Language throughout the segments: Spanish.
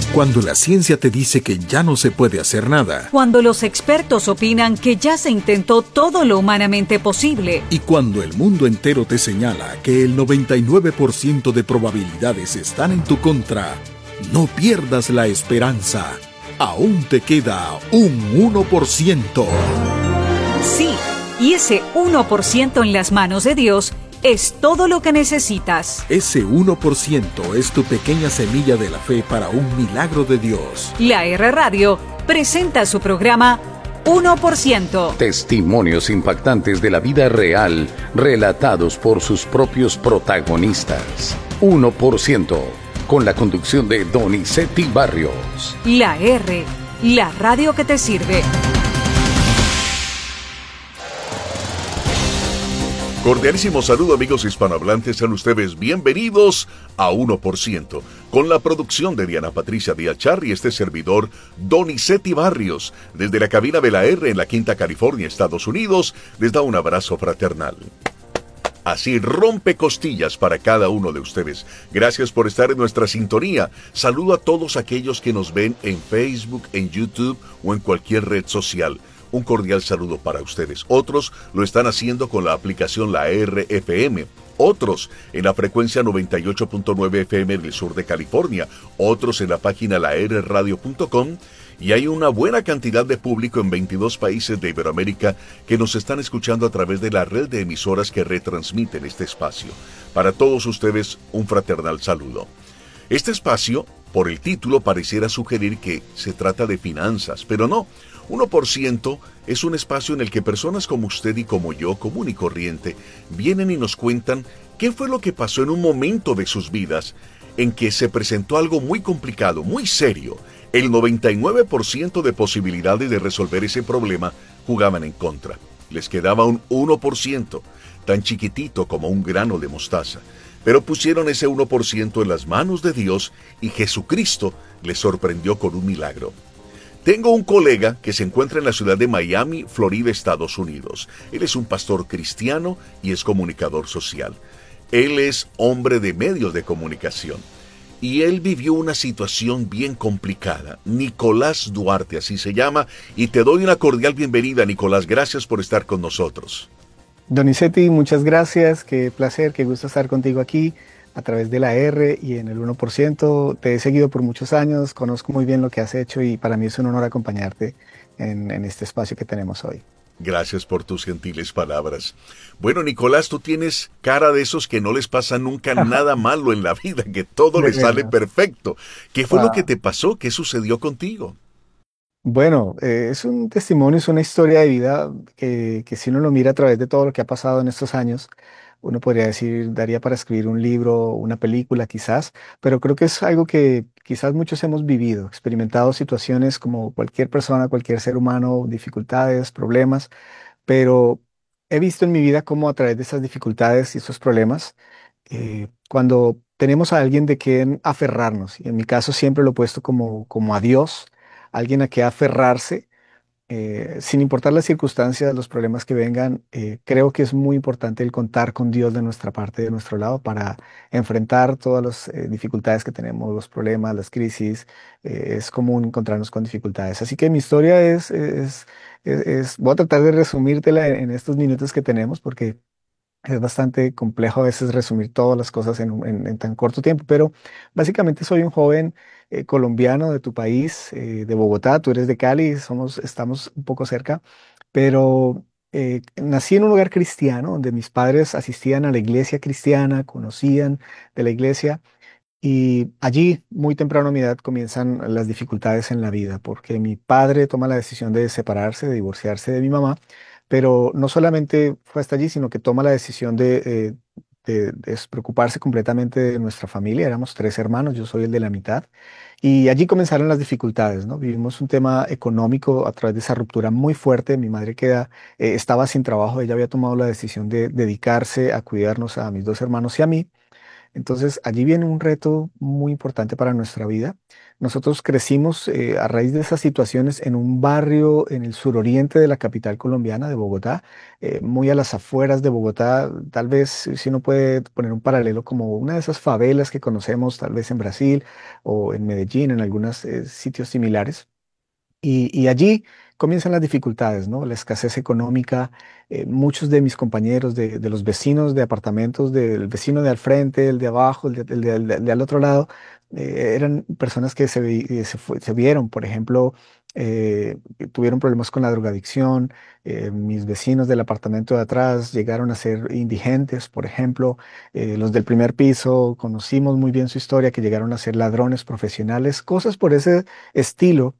Cuando la ciencia te dice que ya no se puede hacer nada. Cuando los expertos opinan que ya se intentó todo lo humanamente posible. Y cuando el mundo entero te señala que el 99% de probabilidades están en tu contra, no pierdas la esperanza. Aún te queda un 1%. Sí, y ese 1% en las manos de Dios es todo lo que necesitas. Ese 1% es tu pequeña semilla de la fe para un milagro de Dios. La R Radio presenta su programa 1%. Testimonios impactantes de la vida real, relatados por sus propios protagonistas. 1%, con la conducción de Donizetti Barrios. La R, la radio que te sirve. Cordialísimo saludo, amigos hispanohablantes, sean ustedes bienvenidos a 1%, con la producción de Diana Patricia Díaz Charri y este servidor, Donizetti Barrios, desde la cabina de la R en la Quinta California, Estados Unidos, les da un abrazo fraternal. Así rompe costillas para cada uno de ustedes. Gracias por estar en nuestra sintonía. Saludo a todos aquellos que nos ven en Facebook, en YouTube o en cualquier red social. Un cordial saludo para ustedes. Otros lo están haciendo con la aplicación La RFM. Otros en la frecuencia 98.9 FM en el sur de California. Otros en la página larradio.com. Y hay una buena cantidad de público en 22 países de Iberoamérica que nos están escuchando a través de la red de emisoras que retransmiten este espacio. Para todos ustedes, un fraternal saludo. Este espacio, por el título, pareciera sugerir que se trata de finanzas, pero no. 1% es un espacio en el que personas como usted y como yo, común y corriente, vienen y nos cuentan qué fue lo que pasó en un momento de sus vidas en que se presentó algo muy complicado, muy serio. El 99% de posibilidades de resolver ese problema jugaban en contra. Les quedaba un 1%, tan chiquitito como un grano de mostaza. Pero pusieron ese 1% en las manos de Dios y Jesucristo les sorprendió con un milagro. Tengo un colega que se encuentra en la ciudad de Miami, Florida, Estados Unidos. Él es un pastor cristiano y es comunicador social. Él es hombre de medios de comunicación. Y él vivió una situación bien complicada. Nicolás Duarte, así se llama, y te doy una cordial bienvenida, Nicolás. Gracias por estar con nosotros. Donizetti, muchas gracias. Qué placer, qué gusto estar contigo aquí a través de la R y en el 1%. Te he seguido por muchos años, conozco muy bien lo que has hecho y para mí es un honor acompañarte en este espacio que tenemos hoy. Gracias por tus gentiles palabras. Bueno, Nicolás, tú tienes cara de esos que no les pasa nunca nada malo en la vida, que todo les sale perfecto. ¿Qué fue lo que te pasó? ¿Qué sucedió contigo? Bueno, es un testimonio, es una historia de vida que si uno lo mira a través de todo lo que ha pasado en estos años, uno podría decir, daría para escribir un libro, una película quizás, pero creo que es algo que quizás muchos hemos vivido, experimentado situaciones como cualquier persona, cualquier ser humano, dificultades, problemas, pero he visto en mi vida cómo a través de esas dificultades y esos problemas, cuando tenemos a alguien de quien aferrarnos, y en mi caso siempre lo he puesto como a Dios, alguien a que aferrarse, sin importar las circunstancias, los problemas que vengan, creo que es muy importante el contar con Dios de nuestra parte, de nuestro lado, para enfrentar todas las dificultades que tenemos, los problemas, las crisis. Es común encontrarnos con dificultades. Así que mi historia voy a tratar de resumírtela en estos minutos que tenemos, porque es bastante complejo a veces resumir todas las cosas en tan corto tiempo, pero básicamente soy un joven colombiano de tu país, de Bogotá. Tú eres de Cali, estamos un poco cerca, pero nací en un lugar cristiano donde mis padres asistían a la iglesia cristiana, conocían de la iglesia. Y allí, muy temprano a mi edad, comienzan las dificultades en la vida, porque mi padre toma la decisión de separarse, de divorciarse de mi mamá, pero no solamente fue hasta allí, sino que toma la decisión de despreocuparse completamente de nuestra familia. Éramos 3 hermanos, yo soy el de la mitad, y allí comenzaron las dificultades, ¿no? Vivimos un tema económico a través de esa ruptura muy fuerte. Mi madre estaba sin trabajo, ella había tomado la decisión de dedicarse a cuidarnos a mis 2 hermanos y a mí. Entonces, allí viene un reto muy importante para nuestra vida. Nosotros crecimos a raíz de esas situaciones en un barrio en el suroriente de la capital colombiana, de Bogotá, muy a las afueras de Bogotá. Tal vez, si uno puede poner un paralelo, como una de esas favelas que conocemos, tal vez en Brasil o en Medellín, en algunos sitios similares. Y allí comienzan las dificultades, ¿no? La escasez económica. Muchos de mis compañeros, de los vecinos de apartamentos, del vecino de al frente, el de abajo, el de al otro lado, eran personas que se vieron, por ejemplo, que tuvieron problemas con la drogadicción. Mis vecinos del apartamento de atrás llegaron a ser indigentes, por ejemplo. Los del primer piso, conocimos muy bien su historia, que llegaron a ser ladrones profesionales, cosas por ese estilo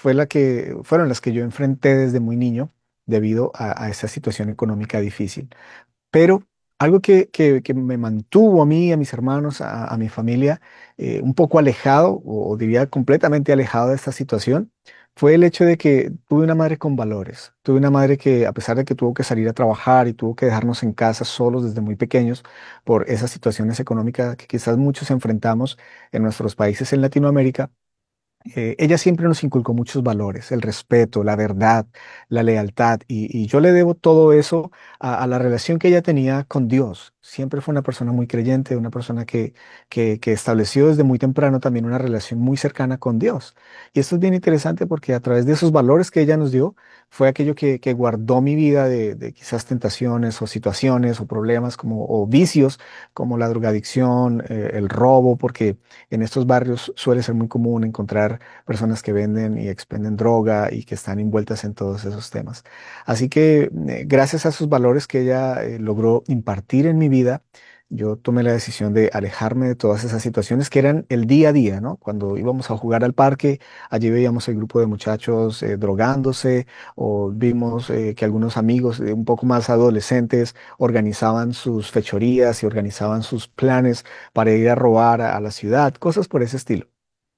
fueron las que yo enfrenté desde muy niño debido a esa situación económica difícil. Pero algo que me mantuvo a mí, a mis hermanos, a mi familia, un poco alejado, o diría completamente alejado de esta situación, fue el hecho de que tuve una madre con valores. Tuve una madre que, a pesar de que tuvo que salir a trabajar y tuvo que dejarnos en casa solos desde muy pequeños por esas situaciones económicas que quizás muchos enfrentamos en nuestros países en Latinoamérica, ella siempre nos inculcó muchos valores: el respeto, la verdad, la lealtad, y yo le debo todo eso a la relación que ella tenía con Dios. Siempre fue una persona muy creyente, una persona que estableció desde muy temprano también una relación muy cercana con Dios. Y esto es bien interesante porque a través de esos valores que ella nos dio, fue aquello que guardó mi vida de quizás tentaciones o situaciones o problemas o vicios como la drogadicción, el robo, porque en estos barrios suele ser muy común encontrar personas que venden y expenden droga y que están envueltas en todos esos temas. Así que gracias a esos valores que ella logró impartir en mi vida, yo tomé la decisión de alejarme de todas esas situaciones que eran el día a día, ¿no? Cuando íbamos a jugar al parque, allí veíamos el grupo de muchachos drogándose, o vimos que algunos amigos un poco más adolescentes organizaban sus fechorías y organizaban sus planes para ir a robar a la ciudad, cosas por ese estilo.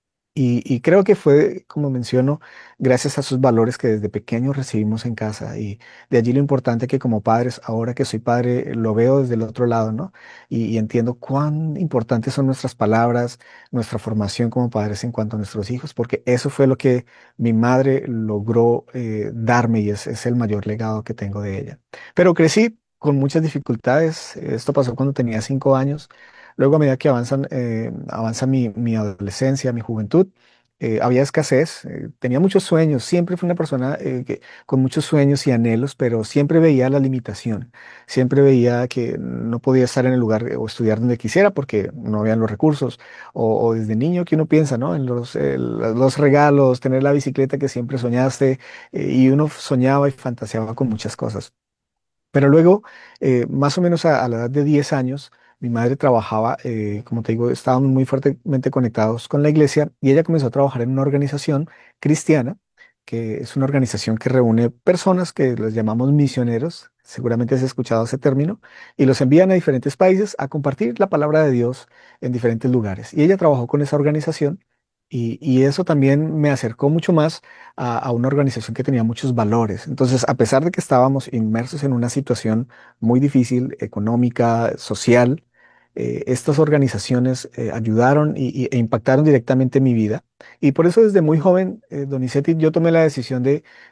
Y creo que fue, como menciono, gracias a sus valores que desde pequeños recibimos en casa. Y de allí lo importante que como padres, ahora que soy padre, lo veo desde el otro lado, ¿no? Y entiendo cuán importantes son nuestras palabras, nuestra formación como padres en cuanto a nuestros hijos, porque eso fue lo que mi madre logró darme, y es el mayor legado que tengo de ella. Pero crecí con muchas dificultades. Esto pasó cuando tenía 5 años. Luego, a medida que avanza mi adolescencia, mi juventud, había escasez. Tenía muchos sueños. Siempre fui una persona con muchos sueños y anhelos, pero siempre veía la limitación. Siempre veía que no podía estar en el lugar o estudiar donde quisiera porque no habían los recursos. O desde niño que uno piensa, ¿no? En los regalos, tener la bicicleta que siempre soñaste, y uno soñaba y fantaseaba con muchas cosas. Pero luego, más o menos a la edad de 10 años, mi madre trabajaba, como te digo, estábamos muy fuertemente conectados con la iglesia, y ella comenzó a trabajar en una organización cristiana, que es una organización que reúne personas que los llamamos misioneros. Seguramente has escuchado ese término, y los envían a diferentes países a compartir la palabra de Dios en diferentes lugares. Y ella trabajó con esa organización, y eso también me acercó mucho más a una organización que tenía muchos valores. Entonces, a pesar de que estábamos inmersos en una situación muy difícil, económica, social, estas organizaciones ayudaron e impactaron directamente mi vida. Y por eso desde muy joven, Donizetti, yo tomé la decisión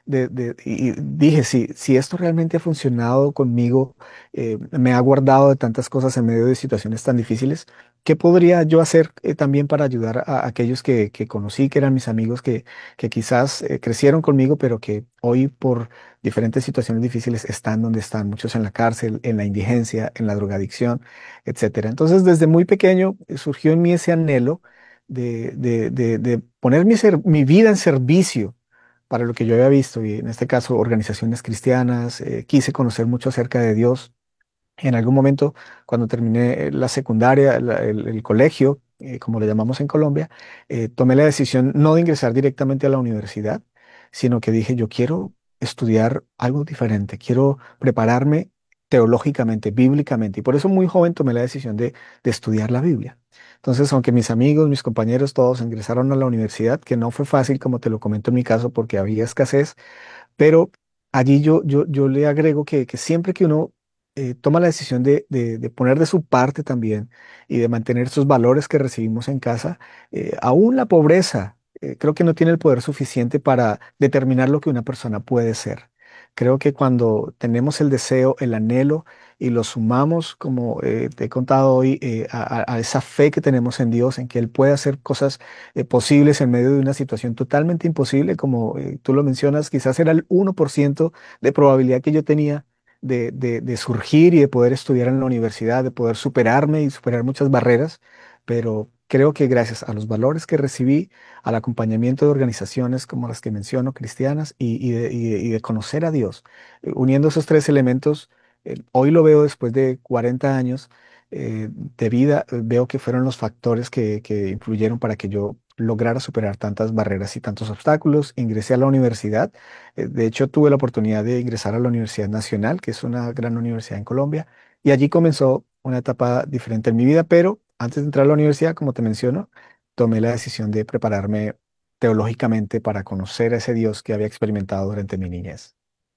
y dije: si esto realmente ha funcionado conmigo, me ha guardado de tantas cosas en medio de situaciones tan difíciles, ¿qué podría yo hacer también para ayudar a aquellos que conocí, que eran mis amigos, que quizás crecieron conmigo, pero que hoy por diferentes situaciones difíciles están donde están? Muchos en la cárcel, en la indigencia, en la drogadicción, etcétera. Entonces, desde muy pequeño surgió en mí ese anhelo de poner mi vida en servicio para lo que yo había visto, y en este caso organizaciones cristianas. Quise conocer mucho acerca de Dios. En algún momento, cuando terminé la secundaria, el colegio, como le llamamos en Colombia, tomé la decisión no de ingresar directamente a la universidad, sino que dije: yo quiero estudiar algo diferente, quiero prepararme teológicamente, bíblicamente. Y por eso muy joven tomé la decisión de estudiar la Biblia. Entonces, aunque mis amigos, mis compañeros, todos ingresaron a la universidad, que no fue fácil, como te lo comento en mi caso, porque había escasez, pero allí yo le agrego que siempre que uno toma la decisión de poner de su parte también y de mantener esos valores que recibimos en casa, aún la pobreza, creo que no tiene el poder suficiente para determinar lo que una persona puede ser. Creo que cuando tenemos el deseo, el anhelo y lo sumamos, como te he contado hoy, a esa fe que tenemos en Dios, en que Él puede hacer cosas posibles en medio de una situación totalmente imposible, como tú lo mencionas, quizás era el 1% de probabilidad que yo tenía de surgir y de poder estudiar en la universidad, de poder superarme y superar muchas barreras, pero creo que gracias a los valores que recibí, al acompañamiento de organizaciones como las que menciono, cristianas, y de conocer a Dios, uniendo esos tres elementos, hoy lo veo después de 40 años de vida, veo que fueron los factores que influyeron para que yo lograra superar tantas barreras y tantos obstáculos. Ingresé a la universidad. De hecho, tuve la oportunidad de ingresar a la Universidad Nacional, que es una gran universidad en Colombia, y allí comenzó una etapa diferente en mi vida, pero antes de entrar a la universidad, como te menciono, tomé la decisión de prepararme teológicamente para conocer a ese Dios que había experimentado durante mi niñez.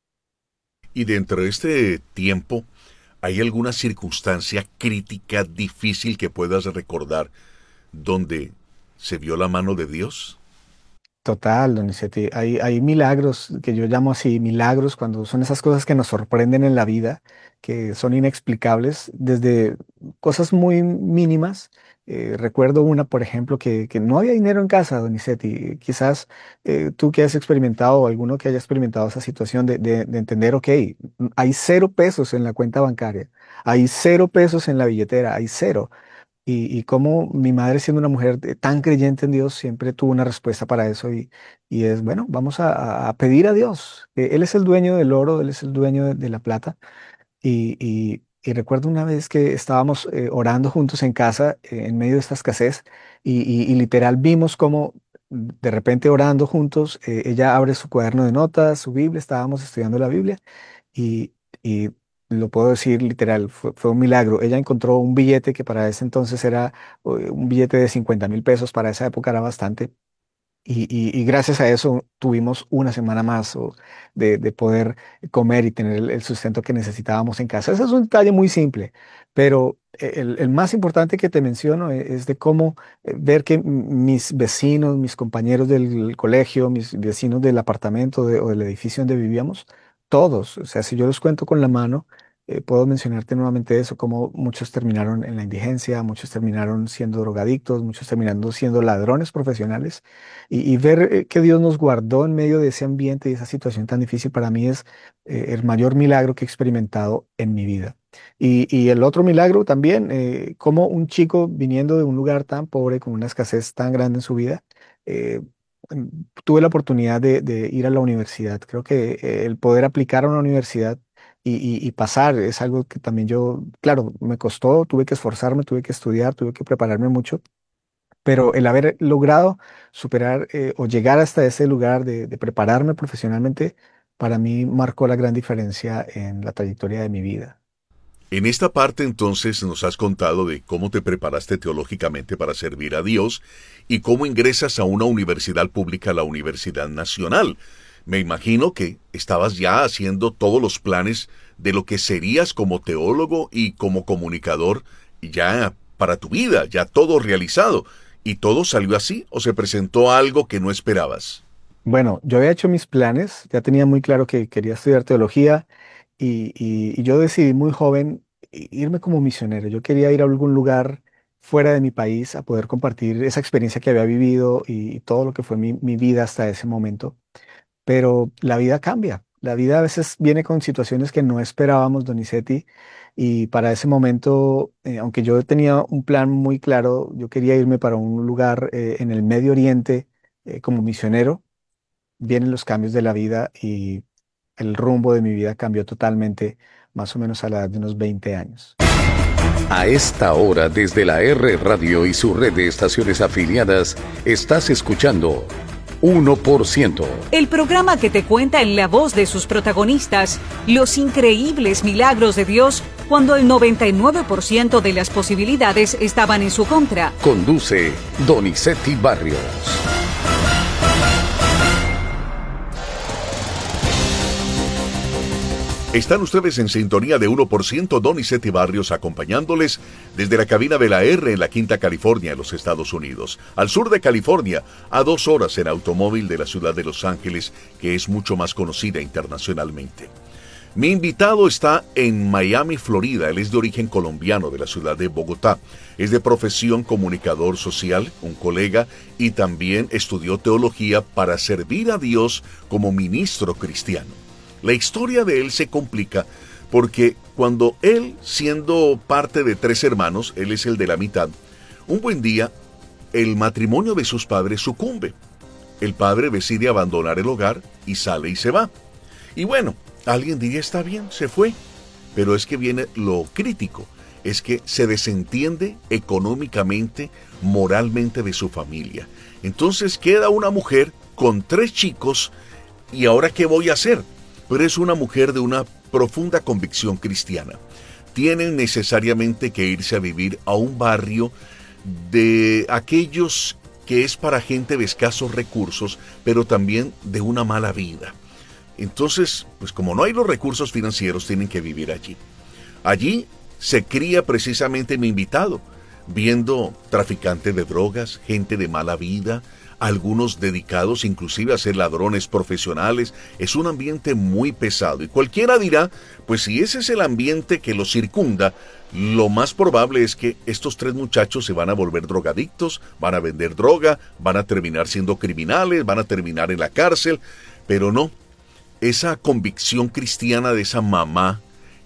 Y dentro de este tiempo, ¿hay alguna circunstancia crítica, difícil que puedas recordar donde se vio la mano de Dios? Total, Donizetti. Hay milagros que yo llamo así, milagros, cuando son esas cosas que nos sorprenden en la vida, que son inexplicables, desde cosas muy mínimas. Recuerdo una, por ejemplo, que no había dinero en casa, Donizetti. Quizás tú que has experimentado o alguno que haya experimentado esa situación de entender, ok, hay 0 pesos en la cuenta bancaria, hay 0 pesos en la billetera, hay cero. Y cómo mi madre, siendo una mujer tan creyente en Dios, siempre tuvo una respuesta para eso y es, bueno, vamos a pedir a Dios. Él es el dueño del oro, Él es el dueño de la plata. Y recuerdo una vez que estábamos orando juntos en casa en medio de esta escasez y literal vimos cómo de repente orando juntos, ella abre su cuaderno de notas, su Biblia, estábamos estudiando la Biblia y lo puedo decir literal, fue un milagro. Ella encontró un billete que para ese entonces era un billete de 50.000 pesos, para esa época era bastante. Y gracias a eso tuvimos una semana más de poder comer y tener el sustento que necesitábamos en casa. Ese es un detalle muy simple, pero el más importante que te menciono es de cómo ver que mis vecinos, mis compañeros del colegio, mis vecinos del apartamento o del edificio donde vivíamos, todos, o sea, si yo los cuento con la mano, puedo mencionarte nuevamente eso, como muchos terminaron en la indigencia, muchos terminaron siendo drogadictos, muchos terminaron siendo ladrones profesionales y ver que Dios nos guardó en medio de ese ambiente y esa situación tan difícil para mí es el mayor milagro que he experimentado en mi vida. Y el otro milagro también, como un chico viniendo de un lugar tan pobre, con una escasez tan grande en su vida, eh, tuve la oportunidad de ir a la universidad. Creo que el poder aplicar a una universidad y pasar es algo que también yo, claro, me costó, tuve que esforzarme, tuve que estudiar, tuve que prepararme mucho, pero el haber logrado superar o llegar hasta ese lugar de prepararme profesionalmente, para mí marcó la gran diferencia en la trayectoria de mi vida. En esta parte entonces nos has contado de cómo te preparaste teológicamente para servir a Dios y cómo ingresas a una universidad pública, la Universidad Nacional. Me imagino que estabas ya haciendo todos los planes de lo que serías como teólogo y como comunicador ya para tu vida, ya todo realizado. ¿Y todo salió así o se presentó algo que no esperabas? Bueno, yo había hecho mis planes, ya tenía muy claro que quería estudiar teología y yo decidí muy joven irme como misionero. Yo quería ir a algún lugar fuera de mi país a poder compartir esa experiencia que había vivido y todo lo que fue mi vida hasta ese momento. Pero la vida cambia. La vida a veces viene con situaciones que no esperábamos, Donizetti, y para ese momento, aunque yo tenía un plan muy claro, yo quería irme para un lugar en el Medio Oriente como misionero. Vienen los cambios de la vida y el rumbo de mi vida cambió totalmente, más o menos a la edad de unos 20 años. A esta hora, desde la R Radio y su red de estaciones afiliadas, estás escuchando 1%. El programa que te cuenta en la voz de sus protagonistas los increíbles milagros de Dios cuando el 99% de las posibilidades estaban en su contra. Conduce Donizetti Barrios. Están ustedes en sintonía de 1%, Donizetti Barrios acompañándoles desde la cabina de la R en la Quinta California, en los Estados Unidos. Al sur de California, a 2 horas en automóvil de la ciudad de Los Ángeles, que es mucho más conocida internacionalmente. Mi invitado está en Miami, Florida. Él es de origen colombiano, de la ciudad de Bogotá. Es de profesión comunicador social, un colega, y también estudió teología para servir a Dios como ministro cristiano. La historia de él se complica porque cuando él, siendo parte de 3 hermanos, él es el de la mitad, un buen día el matrimonio de sus padres sucumbe. El padre decide abandonar el hogar y sale y se va. Y bueno, alguien diría, está bien, se fue. Pero es que viene lo crítico, es que se desentiende económicamente, moralmente de su familia. Entonces queda una mujer con 3 chicos, ¿y ahora qué voy a hacer? Pero es una mujer de una profunda convicción cristiana. Tienen necesariamente que irse a vivir a un barrio de aquellos que es para gente de escasos recursos, pero también de una mala vida. Entonces, pues como no hay los recursos financieros, tienen que vivir allí. Allí se cría precisamente mi invitado, viendo traficantes de drogas, gente de mala vida, algunos dedicados inclusive a ser ladrones profesionales. Es un ambiente muy pesado y cualquiera dirá, pues si ese es el ambiente que los circunda, lo más probable es que estos 3 muchachos se van a volver drogadictos, van a vender droga, van a terminar siendo criminales, van a terminar en la cárcel, pero no. Esa convicción cristiana de esa mamá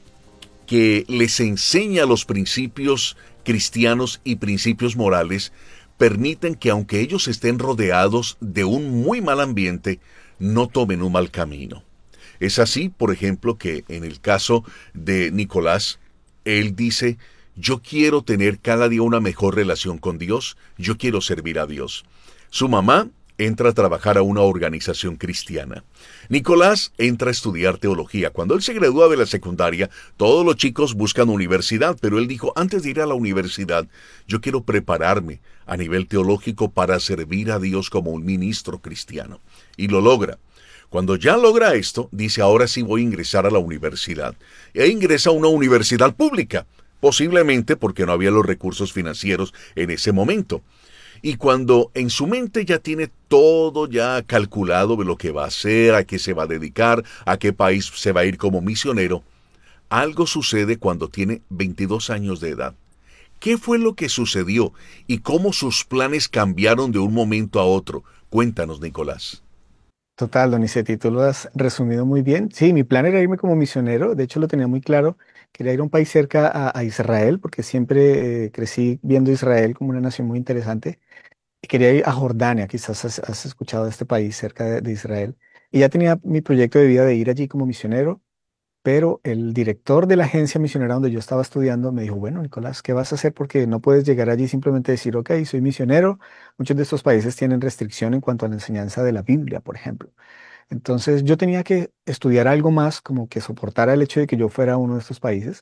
que les enseña los principios cristianos y principios morales, permiten que aunque ellos estén rodeados de un muy mal ambiente, no tomen un mal camino. Es así, por ejemplo, que en el caso de Nicolás, él dice, yo quiero tener cada día una mejor relación con Dios, yo quiero servir a Dios. Su mamá entra a trabajar a una organización cristiana. Nicolás entra a estudiar teología. Cuando él se gradúa de la secundaria, todos los chicos buscan universidad, pero él dijo, antes de ir a la universidad, yo quiero prepararme a nivel teológico para servir a Dios como un ministro cristiano. Y lo logra. Cuando ya logra esto, dice, ahora sí voy a ingresar a la universidad. E ingresa a una universidad pública, posiblemente porque no había los recursos financieros en ese momento. Y cuando en su mente ya tiene todo ya calculado de lo que va a hacer, a qué se va a dedicar, a qué país se va a ir como misionero, algo sucede cuando tiene 22 años de edad. ¿Qué fue lo que sucedió y cómo sus planes cambiaron de un momento a otro? Cuéntanos, Nicolás. Total, Donizetti, tú lo has resumido muy bien. Sí, mi plan era irme como misionero, de hecho lo tenía muy claro. Quería ir a un país cerca a Israel, porque siempre crecí viendo Israel como una nación muy interesante. Y quería ir a Jordania, quizás has escuchado de este país cerca de Israel. Y ya tenía mi proyecto de vida de ir allí como misionero, pero el director de la agencia misionera donde yo estaba estudiando me dijo, bueno, Nicolás, ¿qué vas a hacer? Porque no puedes llegar allí y simplemente decir, ok, soy misionero. Muchos de estos países tienen restricción en cuanto a la enseñanza de la Biblia, por ejemplo. Entonces yo tenía que estudiar algo más como que soportara el hecho de que yo fuera a uno de estos países.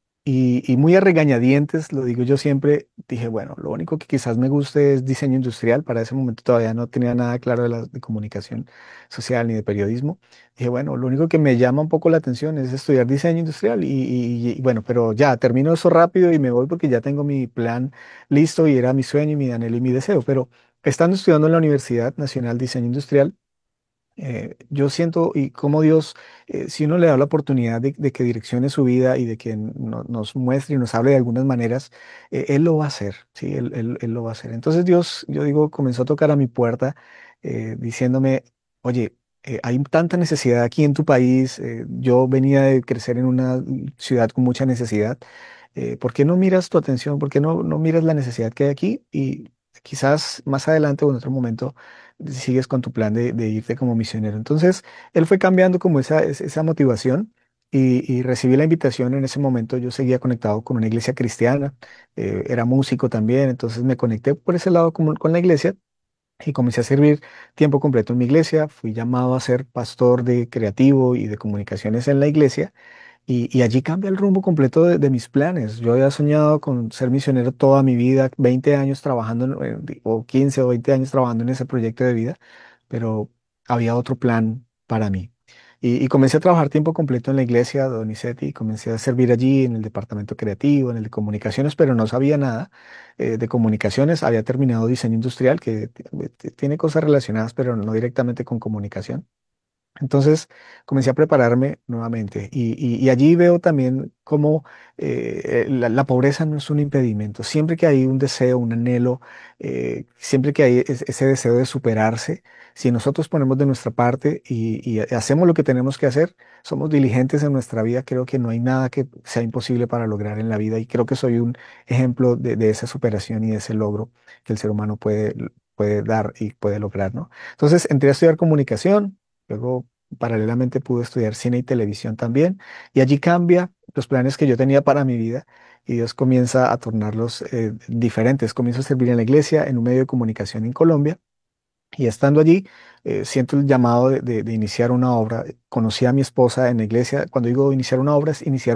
Y muy a regañadientes, lo digo yo siempre, dije, bueno, lo único que quizás me guste es diseño industrial. Para ese momento todavía no tenía nada claro de comunicación social ni de periodismo. Dije, bueno, lo único que me llama un poco la atención es estudiar diseño industrial. Y bueno, pero ya termino eso rápido y me voy porque ya tengo mi plan listo y era mi sueño y mi anhelo y mi deseo. Pero estando estudiando en la Universidad Nacional de Diseño Industrial, yo siento y como Dios, si uno le da la oportunidad de que direccione su vida y de que nos muestre y nos hable de algunas maneras, Él lo va a hacer, ¿sí? Él lo va a hacer. Entonces Dios, yo digo, comenzó a tocar a mi puerta diciéndome, oye, hay tanta necesidad aquí en tu país, yo venía de crecer en una ciudad con mucha necesidad, ¿por qué no miras tu atención? ¿Por qué no miras la necesidad que hay aquí? Y quizás más adelante o en otro momento sigues con tu plan de irte como misionero. Entonces, él fue cambiando como esa motivación y recibí la invitación en ese momento. Yo seguía conectado con una iglesia cristiana, era músico también, entonces me conecté por ese lado con la iglesia y comencé a servir tiempo completo en mi iglesia. Fui llamado a ser pastor de creativo y de comunicaciones en la iglesia. Y allí cambia el rumbo completo de mis planes. Yo había soñado con ser misionero toda mi vida, 20 años trabajando, o 15 o 20 años trabajando en ese proyecto de vida, pero había otro plan para mí. Y comencé a trabajar tiempo completo en la iglesia Donizetti, comencé a servir allí en el departamento creativo, en el de comunicaciones, pero no sabía nada de comunicaciones. Había terminado diseño industrial, que tiene cosas relacionadas, pero no directamente con comunicación. Entonces comencé a prepararme nuevamente y allí veo también cómo la pobreza no es un impedimento. Siempre que hay un deseo, un anhelo, siempre que hay ese deseo de superarse, si nosotros ponemos de nuestra parte y hacemos lo que tenemos que hacer, somos diligentes en nuestra vida, creo que no hay nada que sea imposible para lograr en la vida y creo que soy un ejemplo de esa superación y de ese logro que el ser humano puede dar y puede lograr, ¿no? Entonces entré a estudiar comunicación. Luego, paralelamente, pude estudiar cine y televisión también. Y allí cambia los planes que yo tenía para mi vida y Dios comienza a tornarlos diferentes. Comienzo a servir en la iglesia, en un medio de comunicación en Colombia. Y estando allí, siento el llamado de iniciar una obra. Conocí a mi esposa en la iglesia. Cuando digo iniciar una obra, es iniciar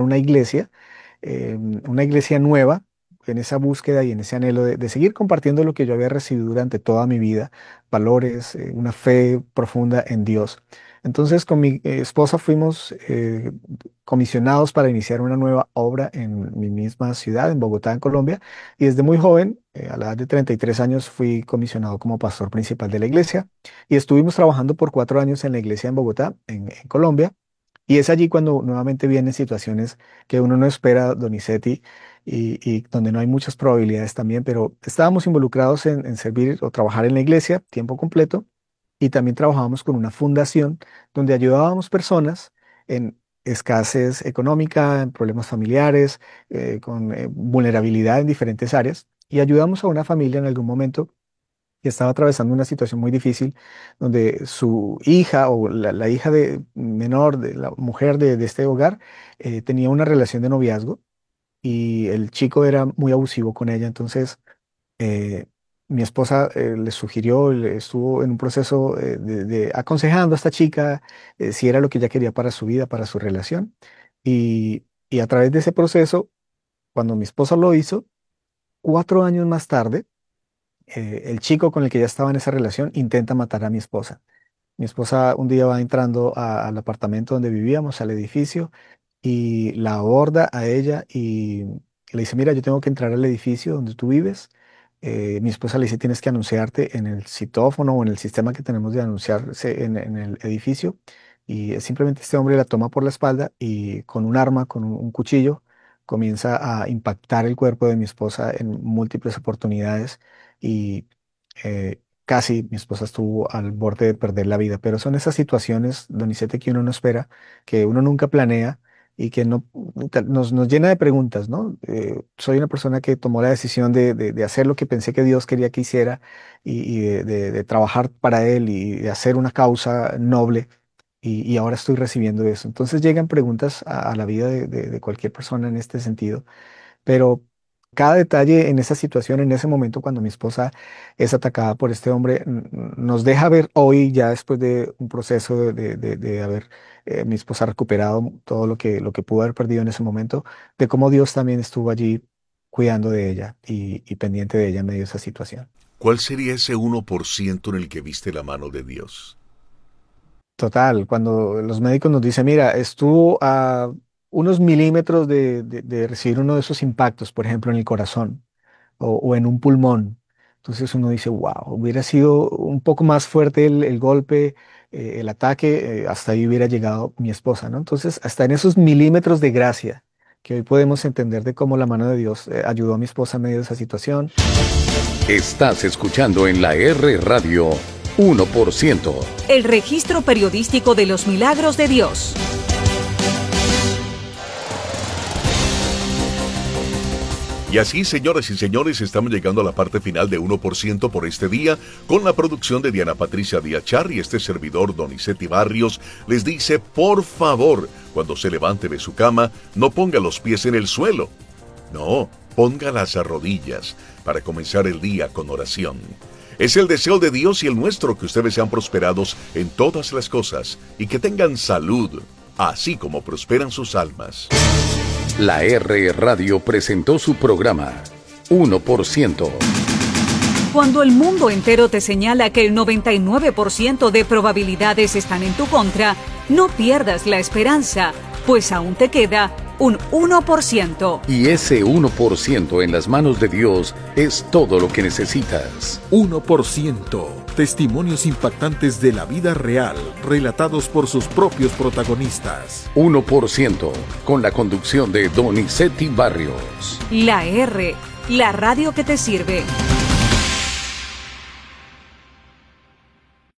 una iglesia nueva, en esa búsqueda y en ese anhelo de seguir compartiendo lo que yo había recibido durante toda mi vida, valores, una fe profunda en Dios. Entonces, con mi esposa fuimos comisionados para iniciar una nueva obra en mi misma ciudad, en Bogotá, en Colombia, y desde muy joven, a la edad de 33 años, fui comisionado como pastor principal de la iglesia, y estuvimos trabajando por 4 años en la iglesia en Bogotá, en Colombia, y es allí cuando nuevamente vienen situaciones que uno no espera, Donizetti, y donde no hay muchas probabilidades también, pero estábamos involucrados en servir o trabajar en la iglesia tiempo completo y también trabajábamos con una fundación donde ayudábamos personas en escasez económica, en problemas familiares, con vulnerabilidad en diferentes áreas y ayudamos a una familia en algún momento que estaba atravesando una situación muy difícil, donde su hija o la hija menor de la mujer de este hogar tenía una relación de noviazgo y el chico era muy abusivo con ella. Entonces, eh, mi esposa le sugirió, estuvo en un proceso de aconsejando a esta chica si era lo que ella quería para su vida, para su relación. Y a través de ese proceso, cuando mi esposa lo hizo, 4 años más tarde, el chico con el que ya estaba en esa relación intenta matar a mi esposa. Mi esposa un día va entrando al apartamento donde vivíamos, al edificio, y la aborda a ella y le dice, mira, yo tengo que entrar al edificio donde tú vives. Mi esposa le dice, tienes que anunciarte en el citófono o en el sistema que tenemos de anunciarse en el edificio. Y simplemente este hombre la toma por la espalda y con un arma, con un cuchillo, comienza a impactar el cuerpo de mi esposa en múltiples oportunidades y casi mi esposa estuvo al borde de perder la vida. Pero son esas situaciones, Donizetti, que uno no espera, que uno nunca planea y que nos llena de preguntas, ¿no? Soy una persona que tomó la decisión de hacer lo que pensé que Dios quería que hiciera y de trabajar para Él y de hacer una causa noble y ahora estoy recibiendo eso. Entonces llegan preguntas a la vida de cualquier persona en este sentido, pero cada detalle en esa situación, en ese momento cuando mi esposa es atacada por este hombre, nos deja ver hoy, ya después de un proceso de haber mi esposa recuperado todo lo que pudo haber perdido en ese momento, de cómo Dios también estuvo allí cuidando de ella y pendiente de ella en medio de esa situación. ¿Cuál sería ese 1% en el que viste la mano de Dios? Total, cuando los médicos nos dicen, mira, estuvo a unos milímetros de recibir uno de esos impactos, por ejemplo, en el corazón o en un pulmón. Entonces uno dice, wow, hubiera sido un poco más fuerte el golpe, el ataque, hasta ahí hubiera llegado mi esposa, ¿no? Entonces, hasta en esos milímetros de gracia que hoy podemos entender de cómo la mano de Dios ayudó a mi esposa en medio de esa situación. Estás escuchando en la R Radio 1%. El registro periodístico de los milagros de Dios. Y así, señoras y señores, estamos llegando a la parte final de 1% por este día, con la producción de Diana Patricia Díaz Charri y este servidor Donizetti Barrios les dice, por favor, cuando se levante de su cama, no ponga los pies en el suelo. No, ponga las rodillas para comenzar el día con oración. Es el deseo de Dios y el nuestro que ustedes sean prosperados en todas las cosas y que tengan salud, así como prosperan sus almas. La R Radio presentó su programa 1%. Cuando el mundo entero te señala que el 99% de probabilidades están en tu contra, No pierdas la esperanza, pues aún te queda un 1%. Y ese 1% en las manos de Dios es todo lo que necesitas. 1%. Testimonios impactantes de la vida real, relatados por sus propios protagonistas. 1%, con la conducción de Donizetti Barrios. La R, la radio que te sirve.